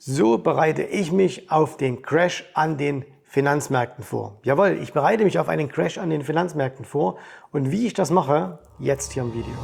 So bereite ich mich auf den Crash an den Finanzmärkten vor. Jawohl, ich bereite mich auf einen Crash an den Finanzmärkten vor. Und wie ich das mache, jetzt hier im Video.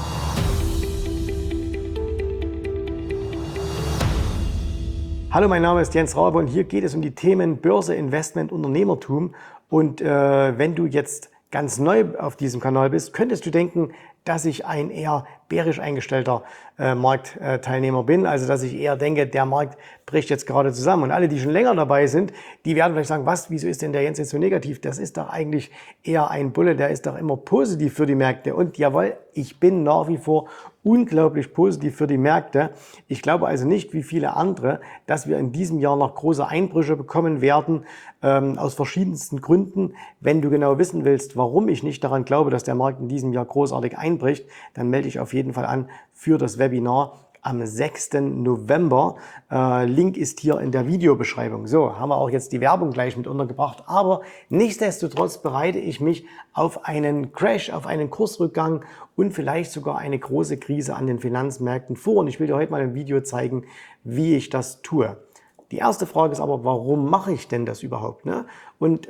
Hallo, mein Name ist Jens Rabe und hier geht es um die Themen Börse, Investment, Unternehmertum. Und wenn du jetzt ganz neu auf diesem Kanal bist, könntest du denken, dass ich ein eher bärisch eingestellter Marktteilnehmer bin. Also dass ich eher denke, der Markt bricht jetzt gerade zusammen. Und alle, die schon länger dabei sind, die werden vielleicht sagen, was, wieso ist denn der Jens jetzt so negativ? Das ist doch eigentlich eher ein Bulle, der ist doch immer positiv für die Märkte. Und jawohl, ich bin nach wie vor unglaublich positiv für die Märkte. Ich glaube also nicht, wie viele andere, dass wir in diesem Jahr noch große Einbrüche bekommen werden, aus verschiedensten Gründen. Wenn du genau wissen willst, warum ich nicht daran glaube, dass der Markt in diesem Jahr großartig einbricht, dann melde dich auf jeden Fall an für das Webinar am 6. November. Link ist hier in der Videobeschreibung. So, haben wir auch jetzt die Werbung gleich mit untergebracht. Aber nichtsdestotrotz bereite ich mich auf einen Crash, auf einen Kursrückgang und vielleicht sogar eine große Krise an den Finanzmärkten vor. Und ich will dir heute mal ein Video zeigen, wie ich das tue. Die erste Frage ist aber, warum mache ich denn das überhaupt? Ne? Und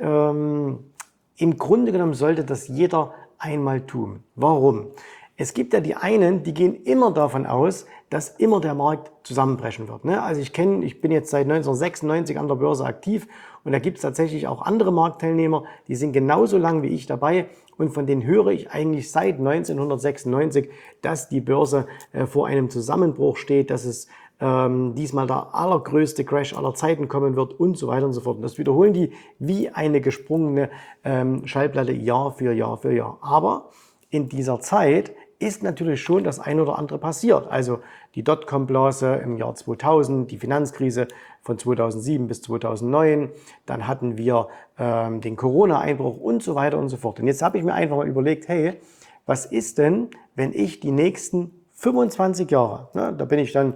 im Grunde genommen sollte das jeder einmal tun. Warum? Es gibt ja die einen, die gehen immer davon aus, dass immer der Markt zusammenbrechen wird. Ne? Also ich bin jetzt seit 1996 an der Börse aktiv und da gibt es tatsächlich auch andere Marktteilnehmer, die sind genauso lang wie ich dabei und von denen höre ich eigentlich seit 1996, dass die Börse vor einem Zusammenbruch steht, dass es diesmal der allergrößte Crash aller Zeiten kommen wird und so weiter und so fort. Und das wiederholen die wie eine gesprungene Schallplatte Jahr für Jahr für Jahr. Aber in dieser Zeit ist natürlich schon das ein oder andere passiert. Also die Dotcom-Blase im Jahr 2000, die Finanzkrise von 2007 bis 2009, dann hatten wir den Corona-Einbruch und so weiter und so fort. Und jetzt habe ich mir einfach mal überlegt, hey, was ist denn, wenn ich die nächsten 25 Jahre, ne, da bin ich dann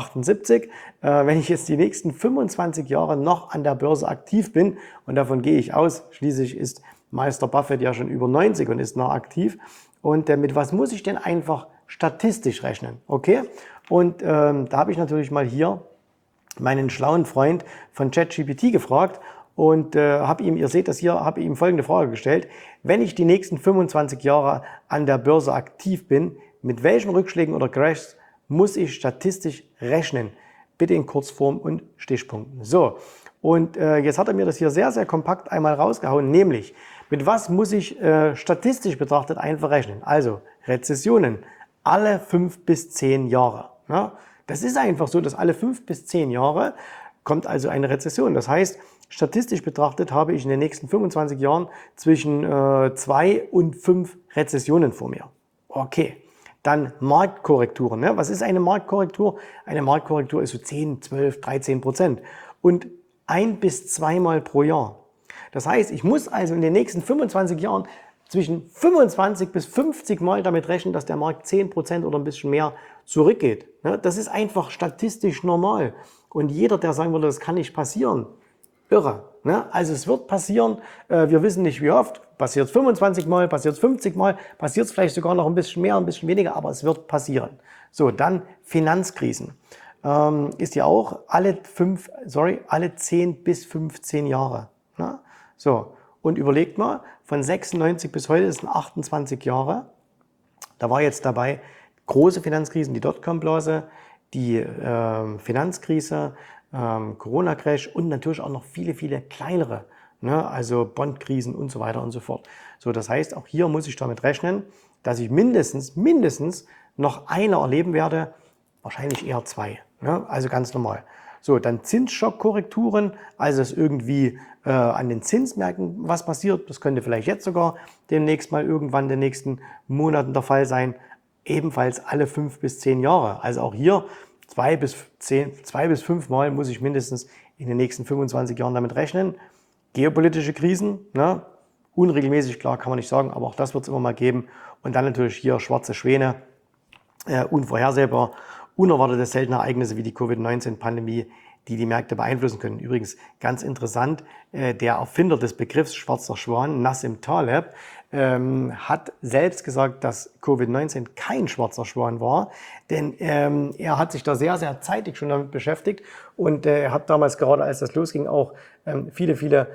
78, wenn ich jetzt die nächsten 25 Jahre noch an der Börse aktiv bin, und davon gehe ich aus, schließlich ist Meister Buffett ja schon über 90 und ist noch aktiv, und mit was muss ich denn einfach statistisch rechnen, okay? Und da habe ich natürlich mal hier meinen schlauen Freund von ChatGPT gefragt und habe ihm, ihr seht das hier, habe ihm folgende Frage gestellt: Wenn ich die nächsten 25 Jahre an der Börse aktiv bin, mit welchen Rückschlägen oder Crashs muss ich statistisch rechnen? Bitte in Kurzform und Stichpunkten. So, und jetzt hat er mir das hier sehr, sehr kompakt einmal rausgehauen, nämlich mit was muss ich statistisch betrachtet einfach rechnen? Also Rezessionen alle 5 bis 10 Jahre. Ja? Das ist einfach so, dass alle 5 bis 10 Jahre kommt also eine Rezession. Das heißt, statistisch betrachtet habe ich in den nächsten 25 Jahren zwischen 2 und 5 Rezessionen vor mir. Okay. Dann Marktkorrekturen. Ne? Was ist eine Marktkorrektur? Eine Marktkorrektur ist so 10, 12, 13% und 1 bis 2 Mal pro Jahr. Das heißt, ich muss also in den nächsten 25 Jahren zwischen 25 bis 50 Mal damit rechnen, dass der Markt 10% oder ein bisschen mehr zurückgeht. Ne? Das ist einfach statistisch normal. Und jeder, der sagen würde, das kann nicht passieren, irre. Ne? Also es wird passieren, wir wissen nicht wie oft, passiert es 25 Mal, passiert es 50 Mal, passiert es vielleicht sogar noch ein bisschen mehr, ein bisschen weniger, aber es wird passieren. So, dann Finanzkrisen. Ist ja auch alle 10 bis 15 Jahre. Ne? So, und überlegt mal, von 96 bis heute, das sind 28 Jahre, da war jetzt dabei große Finanzkrisen, die Dotcom-Blase, die Finanzkrise, Corona-Crash und natürlich auch noch viele, viele kleinere, ne? Also Bondkrisen und so weiter und so fort. So, das heißt, auch hier muss ich damit rechnen, dass ich mindestens noch eine erleben werde, wahrscheinlich eher 2, ne? Also ganz normal. So, dann Zinsschockkorrekturen, also dass irgendwie an den Zinsmärkten was passiert, das könnte vielleicht jetzt sogar demnächst mal irgendwann in den nächsten Monaten der Fall sein, ebenfalls alle 5 bis 10 Jahre. Also auch hier 2 bis 5 Mal muss ich mindestens in den nächsten 25 Jahren damit rechnen. Geopolitische Krisen, ne? Unregelmäßig, klar, kann man nicht sagen, aber auch das wird es immer mal geben. Und dann natürlich hier schwarze Schwäne, unvorhersehbar, unerwartete seltene Ereignisse wie die Covid-19-Pandemie, die die Märkte beeinflussen können. Übrigens ganz interessant, der Erfinder des Begriffs schwarzer Schwan, Nassim Taleb, hat selbst gesagt, dass Covid-19 kein schwarzer Schwan war, denn er hat sich da sehr, sehr zeitig schon damit beschäftigt und er hat damals, gerade als das losging, auch viele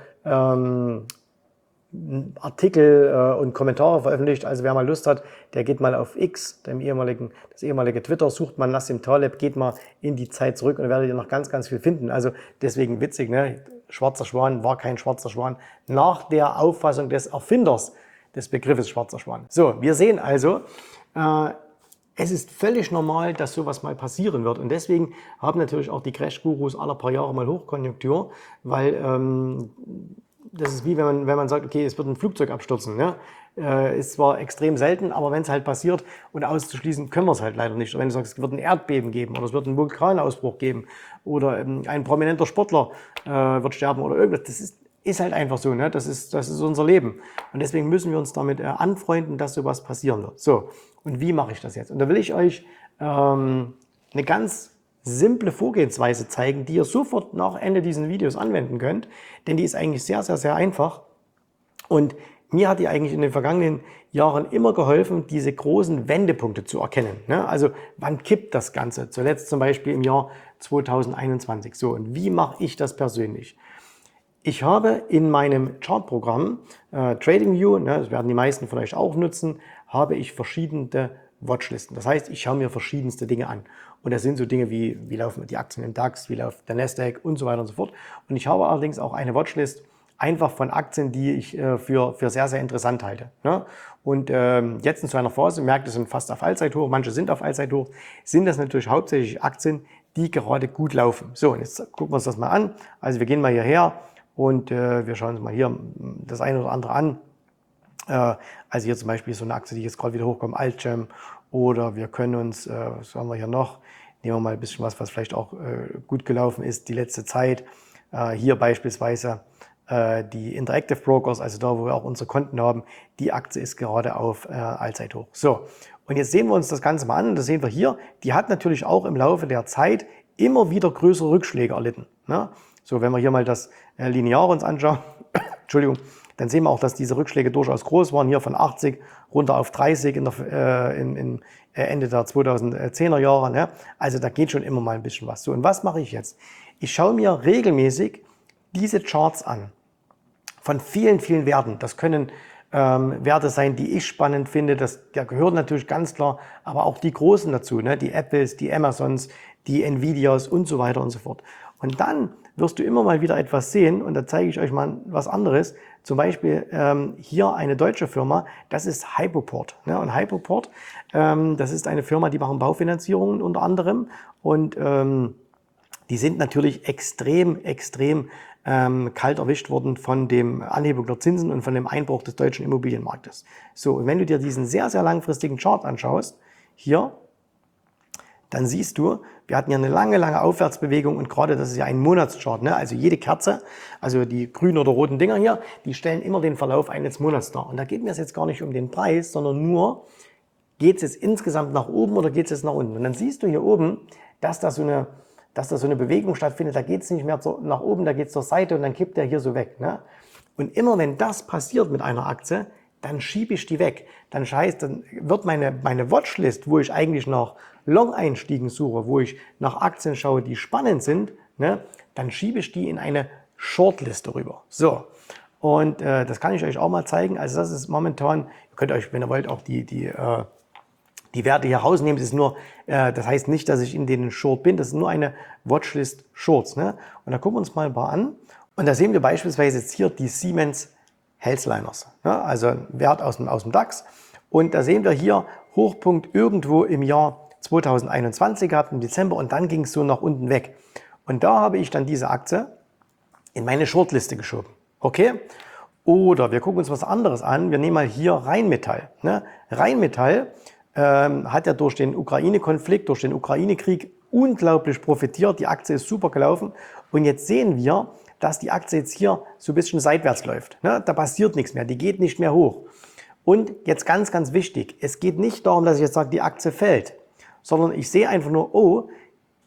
Artikel und Kommentare veröffentlicht. Also wer mal Lust hat, der geht mal auf X, das ehemalige Twitter, sucht mal Nassim Taleb, geht mal in die Zeit zurück und da werdet ihr noch ganz, ganz viel finden. Also deswegen witzig, ne? Schwarzer Schwan war kein schwarzer Schwan nach der Auffassung des Erfinders des Begriffes schwarzer Schwan. So, wir sehen also, es ist völlig normal, dass sowas mal passieren wird. Und deswegen haben natürlich auch die Crash-Gurus alle paar Jahre mal Hochkonjunktur, weil das ist wie wenn man sagt, okay, es wird ein Flugzeug abstürzen. Ne? Ist zwar extrem selten, aber wenn es halt passiert und auszuschließen können wir es halt leider nicht. Oder wenn du sagst, es wird ein Erdbeben geben oder es wird einen Vulkanausbruch geben oder ein prominenter Sportler wird sterben oder irgendwas, das ist halt einfach so. Ne? Das ist unser Leben. Und deswegen müssen wir uns damit anfreunden, dass sowas passieren wird. So, und wie mache ich das jetzt? Und da will ich euch eine ganz simple Vorgehensweise zeigen, die ihr sofort nach Ende dieses Videos anwenden könnt, denn die ist eigentlich sehr, sehr, sehr einfach und mir hat die eigentlich in den vergangenen Jahren immer geholfen, diese großen Wendepunkte zu erkennen. Ne? Also wann kippt das Ganze? Zuletzt zum Beispiel im Jahr 2021. So, und wie mache ich das persönlich? Ich habe in meinem Chartprogramm TradingView, ne, das werden die meisten von euch auch nutzen, habe ich verschiedene Watchlisten. Das heißt, ich schaue mir verschiedenste Dinge an. Und das sind so Dinge wie laufen die Aktien im DAX, wie läuft der Nasdaq und so weiter und so fort. Und ich habe allerdings auch eine Watchlist einfach von Aktien, die ich für sehr, sehr interessant halte. Ne? Und jetzt in so einer Phase, Märkte sind fast auf Allzeithoch, manche sind auf Allzeithoch, sind das natürlich hauptsächlich Aktien, die gerade gut laufen. So, und jetzt gucken wir uns das mal an. Also wir gehen mal hierher und wir schauen uns mal hier das eine oder andere an. Also hier zum Beispiel so eine Aktie, die jetzt gerade wieder hochkommt, Altgem. Oder wir können uns, was haben wir hier noch, nehmen wir mal ein bisschen was vielleicht auch gut gelaufen ist die letzte Zeit. Hier beispielsweise die Interactive Brokers, also da, wo wir auch unsere Konten haben, die Aktie ist gerade auf Allzeithoch. So, und jetzt sehen wir uns das Ganze mal an. Das sehen wir hier. Die hat natürlich auch im Laufe der Zeit immer wieder größere Rückschläge erlitten. Ne? So, wenn wir hier mal das Lineare uns anschauen, Entschuldigung, dann sehen wir auch, dass diese Rückschläge durchaus groß waren. Hier von 80 runter auf 30 Ende der 2010er Jahre. Ne? Also da geht schon immer mal ein bisschen was. So, und was mache ich jetzt? Ich schaue mir regelmäßig diese Charts an. Von vielen, vielen Werten. Das können Werte sein, die ich spannend finde. Da gehören natürlich ganz klar, aber auch die Großen dazu. Ne? Die Apples, die Amazons, die Nvidias und so weiter und so fort. Und dann wirst du immer mal wieder etwas sehen und da zeige ich euch mal was anderes. Zum Beispiel hier eine deutsche Firma, das ist Hypoport. Ne? Und Hypoport, das ist eine Firma, die machen Baufinanzierungen unter anderem und die sind natürlich extrem kalt erwischt worden von dem Anhebung der Zinsen und von dem Einbruch des deutschen Immobilienmarktes. So, und wenn du dir diesen sehr, sehr langfristigen Chart anschaust, hier, dann siehst du, wir hatten ja eine lange Aufwärtsbewegung und gerade das ist ja ein Monatschart, ne? Also jede Kerze, also die grünen oder roten Dinger hier, die stellen immer den Verlauf eines Monats dar. Und da geht mir es jetzt gar nicht um den Preis, sondern nur, geht es jetzt insgesamt nach oben oder geht es jetzt nach unten? Und dann siehst du hier oben, dass da so eine Bewegung stattfindet, da geht es nicht mehr nach oben, da geht es zur Seite und dann kippt der hier so weg. Ne? Und immer wenn das passiert mit einer Aktie, dann schiebe ich die weg. Dann wird meine Watchlist, wo ich eigentlich nach Long-Einstiegen suche, wo ich nach Aktien schaue, die spannend sind, ne, dann schiebe ich die in eine Shortliste rüber. So, und das kann ich euch auch mal zeigen. Also das ist momentan, ihr könnt euch, wenn ihr wollt, auch die Werte hier rausnehmen. Das ist nur, das heißt nicht, dass ich in denen Short bin. Das ist nur eine Watchlist Shorts. Ne? Und da gucken wir uns mal ein paar an. Und da sehen wir beispielsweise jetzt hier die Siemens Healthliners. Ne? Also ein Wert aus dem DAX. Und da sehen wir hier Hochpunkt irgendwo im Jahr 2021 gehabt, im Dezember. Und dann ging es so nach unten weg. Und da habe ich dann diese Aktie in meine Shortliste geschoben. Okay? Oder wir gucken uns was anderes an. Wir nehmen mal hier Rheinmetall. Ne? Rheinmetall hat ja durch den Ukraine-Konflikt, durch den Ukraine-Krieg unglaublich profitiert. Die Aktie ist super gelaufen. Und jetzt sehen wir, dass die Aktie jetzt hier so ein bisschen seitwärts läuft. Ne? Da passiert nichts mehr, die geht nicht mehr hoch. Und jetzt ganz, ganz wichtig, es geht nicht darum, dass ich jetzt sage, die Aktie fällt, sondern ich sehe einfach nur, oh,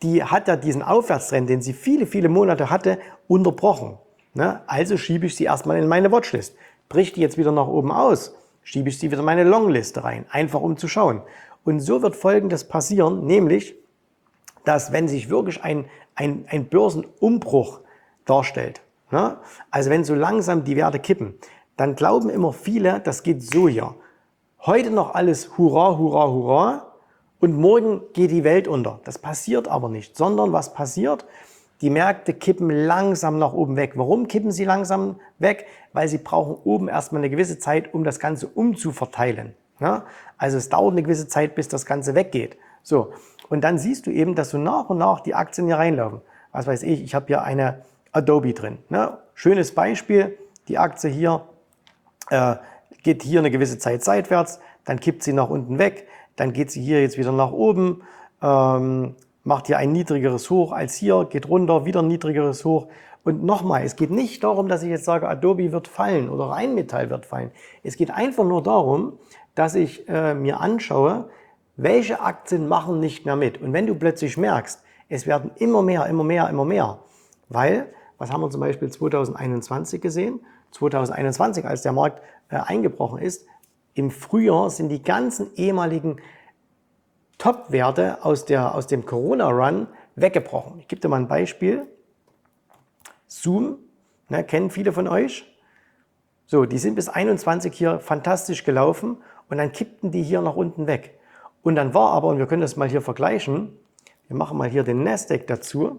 die hat ja diesen Aufwärtstrend, den sie viele, viele Monate hatte, unterbrochen. Ne? Also schiebe ich sie erstmal in meine Watchlist. Bricht die jetzt wieder nach oben aus, schiebe ich sie wieder in meine Longliste rein, einfach um zu schauen. Und so wird Folgendes passieren, nämlich, dass wenn sich wirklich ein Börsenumbruch darstellt, ne? Also wenn so langsam die Werte kippen, dann glauben immer viele, das geht so hier. Heute noch alles Hurra, Hurra, Hurra und morgen geht die Welt unter. Das passiert aber nicht, sondern was passiert? Die Märkte kippen langsam nach oben weg. Warum kippen sie langsam weg? Weil sie brauchen oben erstmal eine gewisse Zeit, um das Ganze umzuverteilen. Ja? Also es dauert eine gewisse Zeit, bis das Ganze weggeht. So. Und dann siehst du eben, dass so nach und nach die Aktien hier reinlaufen. Was weiß ich habe hier eine Adobe drin. Ne? Schönes Beispiel, die Aktie hier geht hier eine gewisse Zeit seitwärts, dann kippt sie nach unten weg, dann geht sie hier jetzt wieder nach oben, macht hier ein niedrigeres Hoch als hier, geht runter, wieder ein niedrigeres Hoch. Und nochmal, es geht nicht darum, dass ich jetzt sage, Adobe wird fallen oder Rheinmetall wird fallen. Es geht einfach nur darum, dass ich mir anschaue, welche Aktien machen nicht mehr mit. Und wenn du plötzlich merkst, es werden immer mehr, immer mehr, immer mehr, weil, was haben wir zum Beispiel 2021 gesehen? 2021, als der Markt eingebrochen ist, im Frühjahr sind die ganzen ehemaligen Top-Werte aus dem Corona-Run weggebrochen. Ich gebe dir mal ein Beispiel. Zoom, ne, kennen viele von euch. So, die sind bis 21 hier fantastisch gelaufen und dann kippten die hier nach unten weg. Und dann war aber, und wir können das mal hier vergleichen, wir machen mal hier den Nasdaq dazu.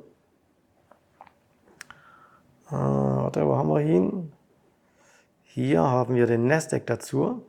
Warte, wo haben wir ihn? Hier haben wir den Nasdaq dazu.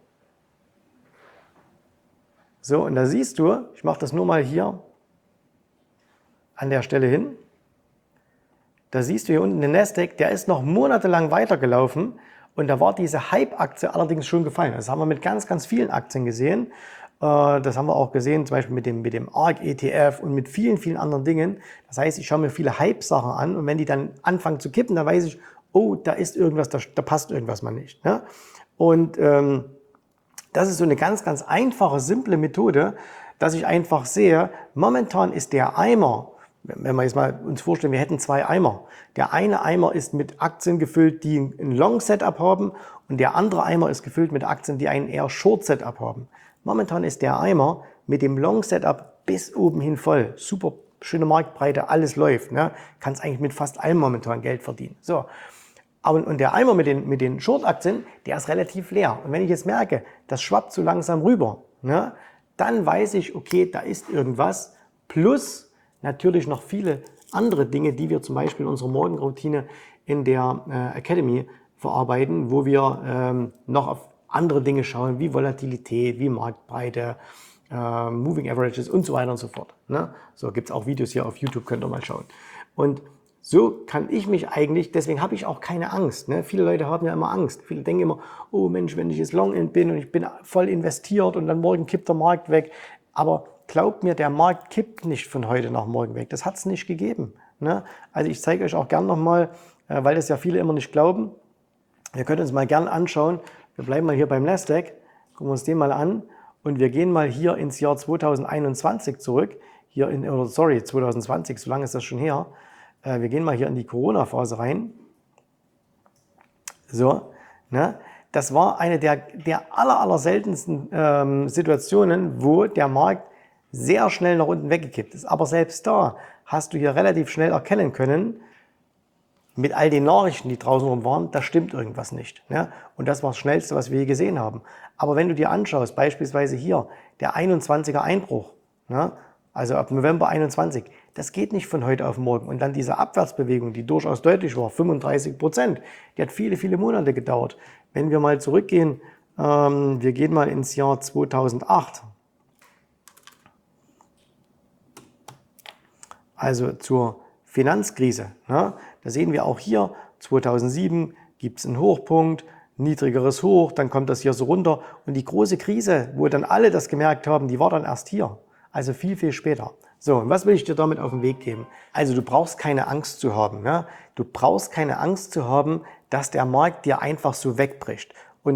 So, und da siehst du, ich mache das nur mal hier an der Stelle hin. Da siehst du hier unten den Nasdaq, der ist noch monatelang weitergelaufen und da war diese Hype-Aktie allerdings schon gefallen. Das haben wir mit ganz, ganz vielen Aktien gesehen. Das haben wir auch gesehen, zum Beispiel mit dem ARK-ETF und mit vielen, vielen anderen Dingen. Das heißt, ich schaue mir viele Hype-Sachen an und wenn die dann anfangen zu kippen, dann weiß ich, oh, da ist irgendwas, da passt irgendwas mal nicht. Ne? Und das ist so eine ganz, ganz einfache, simple Methode, dass ich einfach sehe, momentan ist der Eimer, wenn wir jetzt mal uns vorstellen, wir hätten zwei Eimer. Der eine Eimer ist mit Aktien gefüllt, die ein Long-Setup haben und der andere Eimer ist gefüllt mit Aktien, die einen eher Short-Setup haben. Momentan ist der Eimer mit dem Long-Setup bis oben hin voll. Super schöne Marktbreite, alles läuft. Ne? Kannst eigentlich mit fast allem momentan Geld verdienen. So. Und der Eimer mit den Short-Aktien, der ist relativ leer. Und wenn ich jetzt merke, das schwappt so langsam rüber, ne, dann weiß ich, okay, da ist irgendwas. Plus natürlich noch viele andere Dinge, die wir zum Beispiel in unserer Morgenroutine in der Academy verarbeiten, wo wir noch auf andere Dinge schauen, wie Volatilität, wie Marktbreite, Moving Averages und so weiter und so fort. Ne? So gibt es auch Videos hier auf YouTube, könnt ihr mal schauen. Und so kann ich mich eigentlich, deswegen habe ich auch keine Angst. Ne? Viele Leute haben ja immer Angst. Viele denken immer, oh Mensch, wenn ich jetzt Long-End bin und ich bin voll investiert und dann morgen kippt der Markt weg. Aber glaubt mir, der Markt kippt nicht von heute nach morgen weg. Das hat es nicht gegeben. Ne? Also ich zeige euch auch gern nochmal, weil das ja viele immer nicht glauben. Wir können uns mal gern anschauen. Wir bleiben mal hier beim Nasdaq, gucken wir uns den mal an und wir gehen mal hier ins Jahr 2021 zurück. 2020, so lange ist das schon her. Wir gehen mal hier in die Corona-Phase rein. So, ne? Das war eine der aller seltensten Situationen, wo der Markt sehr schnell nach unten weggekippt ist. Aber selbst da hast du hier relativ schnell erkennen können, mit all den Nachrichten, die draußen rum waren, da stimmt irgendwas nicht. Ne? Und das war das Schnellste, was wir je gesehen haben. Aber wenn du dir anschaust, beispielsweise hier, der 21er Einbruch, ne? Also ab November 21, das geht nicht von heute auf morgen. Und dann diese Abwärtsbewegung, die durchaus deutlich war, 35%, die hat viele, viele Monate gedauert. Wenn wir mal zurückgehen, wir gehen mal ins Jahr 2008, also zur Finanzkrise. Ne? Da sehen wir auch hier, 2007 gibt es einen Hochpunkt, niedrigeres Hoch, dann kommt das hier so runter. Und die große Krise, wo dann alle das gemerkt haben, die war dann erst hier. Also viel, viel später. So, und was will ich dir damit auf den Weg geben? Also du brauchst keine Angst zu haben. Ne? Du brauchst keine Angst zu haben, dass der Markt dir einfach so wegbricht. Und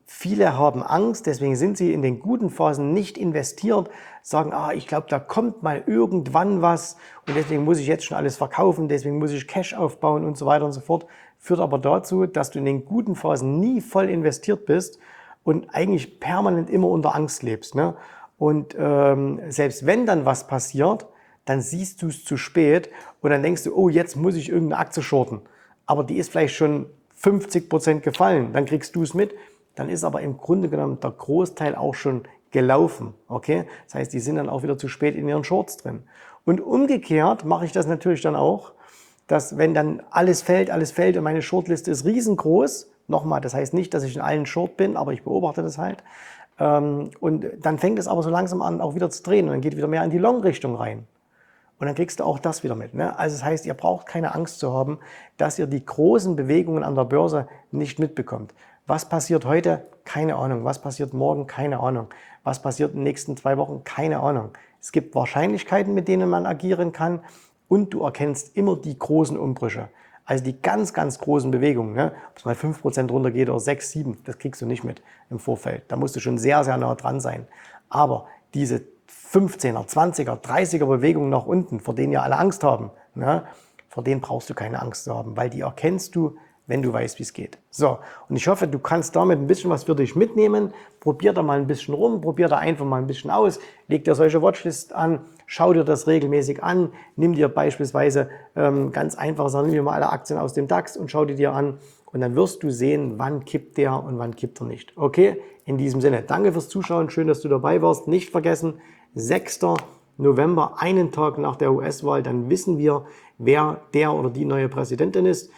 Viele haben Angst, deswegen sind sie in den guten Phasen nicht investiert, sagen, ich glaube, da kommt mal irgendwann was und deswegen muss ich jetzt schon alles verkaufen, deswegen muss ich Cash aufbauen und so weiter und so fort. Führt aber dazu, dass du in den guten Phasen nie voll investiert bist und eigentlich permanent immer unter Angst lebst. Ne? Und selbst wenn dann was passiert, dann siehst du es zu spät und dann denkst du, oh, jetzt muss ich irgendeine Aktie shorten. Aber die ist vielleicht schon 50% gefallen, dann kriegst du es mit. Dann ist aber im Grunde genommen der Großteil auch schon gelaufen. Okay? Das heißt, die sind dann auch wieder zu spät in ihren Shorts drin. Und umgekehrt mache ich das natürlich dann auch, dass wenn dann alles fällt und meine Shortliste ist riesengroß, nochmal, das heißt nicht, dass ich in allen Short bin, aber ich beobachte das halt, und dann fängt es aber so langsam an, auch wieder zu drehen und dann geht wieder mehr in die Long-Richtung rein. Und dann kriegst du auch das wieder mit. Ne? Also das heißt, ihr braucht keine Angst zu haben, dass ihr die großen Bewegungen an der Börse nicht mitbekommt. Was passiert heute? Keine Ahnung. Was passiert morgen? Keine Ahnung. Was passiert in den nächsten 2 Wochen? Keine Ahnung. Es gibt Wahrscheinlichkeiten, mit denen man agieren kann und du erkennst immer die großen Umbrüche. Also die ganz, ganz großen Bewegungen, ne? Ob es mal 5% runtergeht oder 6, 7, das kriegst du nicht mit im Vorfeld. Da musst du schon sehr, sehr nah dran sein. Aber diese 15er, 20er, 30er Bewegungen nach unten, vor denen ja alle Angst haben, ne? Vor denen brauchst du keine Angst zu haben, weil die erkennst du, wenn du weißt, wie es geht. So, und ich hoffe, du kannst damit ein bisschen was für dich mitnehmen. Probier da mal ein bisschen rum, probier da einfach mal ein bisschen aus, leg dir solche Watchlists an, schau dir das regelmäßig an, nimm dir beispielsweise ganz einfach, nimm dir mal alle Aktien aus dem DAX und schau die dir an und dann wirst du sehen, wann kippt der und wann kippt er nicht. Okay, in diesem Sinne, danke fürs Zuschauen, schön, dass du dabei warst. Nicht vergessen, 6. November, einen Tag nach der US-Wahl, dann wissen wir, wer der oder die neue Präsidentin ist.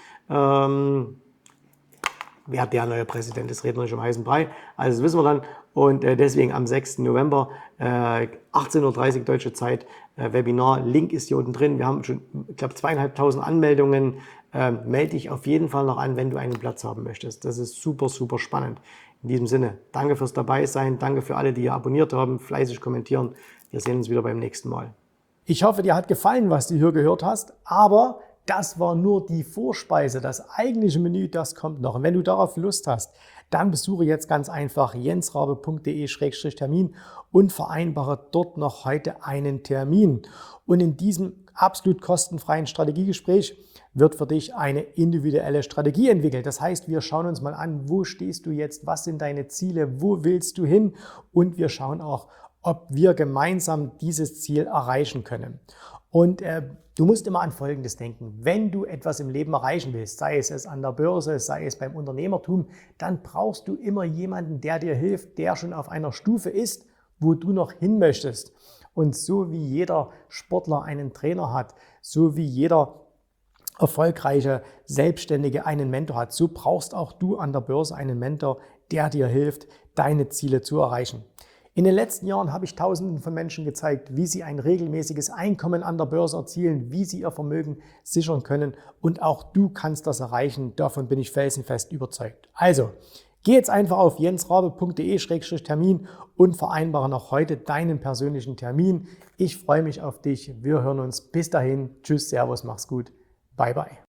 Wer der neue Präsident ist, reden wir nicht um heißen Brei. Also das wissen wir dann. Und deswegen am 6. November, 18:30 Uhr deutsche Zeit, Webinar. Link ist hier unten drin. Wir haben schon, ich glaube, 2.500 Anmeldungen. Melde dich auf jeden Fall noch an, wenn du einen Platz haben möchtest. Das ist super, super spannend. In diesem Sinne, danke fürs Dabeisein. Danke für alle, die hier abonniert haben, fleißig kommentieren. Wir sehen uns wieder beim nächsten Mal. Ich hoffe, dir hat gefallen, was du hier gehört hast, aber das war nur die Vorspeise. Das eigentliche Menü, das kommt noch. Und wenn du darauf Lust hast, dann besuche jetzt ganz einfach jensrabe.de/termin und vereinbare dort noch heute einen Termin. Und in diesem absolut kostenfreien Strategiegespräch wird für dich eine individuelle Strategie entwickelt. Das heißt, wir schauen uns mal an, wo stehst du jetzt, was sind deine Ziele, wo willst du hin und wir schauen auch, ob wir gemeinsam dieses Ziel erreichen können. Und du musst immer an Folgendes denken. Wenn du etwas im Leben erreichen willst, sei es an der Börse, sei es beim Unternehmertum, dann brauchst du immer jemanden, der dir hilft, der schon auf einer Stufe ist, wo du noch hin möchtest. Und so wie jeder Sportler einen Trainer hat, so wie jeder erfolgreiche Selbstständige einen Mentor hat, so brauchst auch du an der Börse einen Mentor, der dir hilft, deine Ziele zu erreichen. In den letzten Jahren habe ich Tausenden von Menschen gezeigt, wie sie ein regelmäßiges Einkommen an der Börse erzielen, wie sie ihr Vermögen sichern können und auch du kannst das erreichen, davon bin ich felsenfest überzeugt. Also, geh jetzt einfach auf jensrabe.de/termin und vereinbare noch heute deinen persönlichen Termin. Ich freue mich auf dich, wir hören uns. Bis dahin, tschüss, servus, mach's gut, bye bye.